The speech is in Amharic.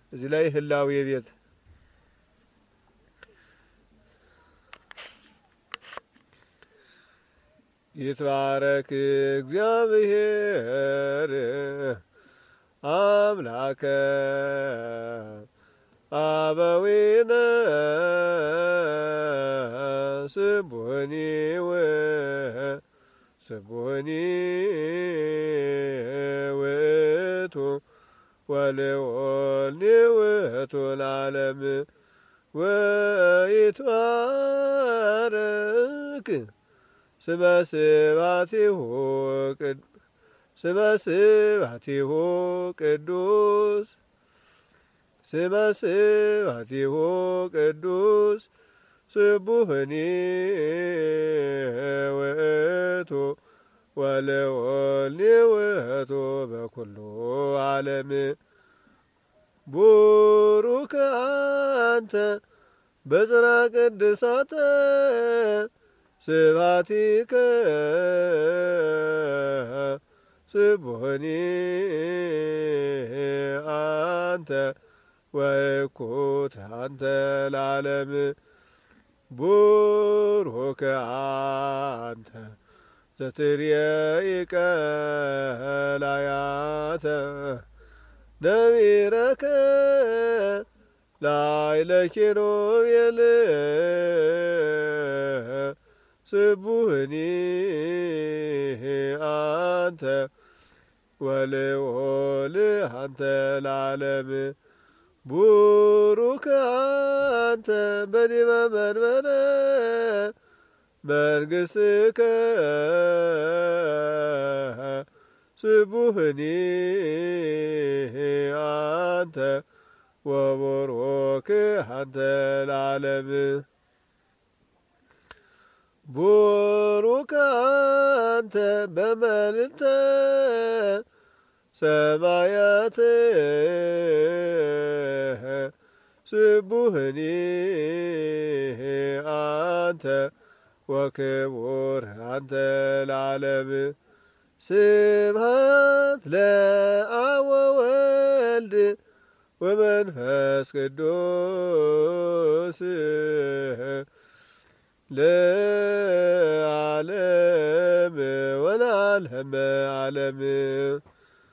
እዚህ ላይ ህላዌ ቤት ይትባረክ እግዚአብሔር አምላከ አበዊነ ስቡኒ ውእቱ ወልወልድ ውእቱ ለዓለም ወይትባረክ ስመ ስብሐቲሁ ቅዱስ ስመ ስብሐቲሁ ቅዱስ ስቡህኒ ውእቱ ወልወልድ ውእቱ በኩሉ ዓለም ቡሩክ አንተ በጽርሐ ቅድሳተ ስብሐቲከ ስቡህኒ አንተ ወይኩት አንተ ለዓለም ቡሩክ አንተ ዘትርየኢ ቀላያተ ነቢረከ ላዕለ ኪሩቤል ስቡህኒ አንተ ወልወልድ አንተ ለዓለም ቡሩክ አንተ በዲበ መንበረ መንግሥትከ ስቡህኒ አንተ ወቡሩክ አንተ ለዓለም ቡሩክ አንተ በመልዕልተ ሰማያት ስቡህኒ አንተ ወክቡር አንተ ለዓለም ስብሐት ለአብ ወወልድ ወመንፈስ ቅዱስ ለዓለም ወለዓለመ ዓለም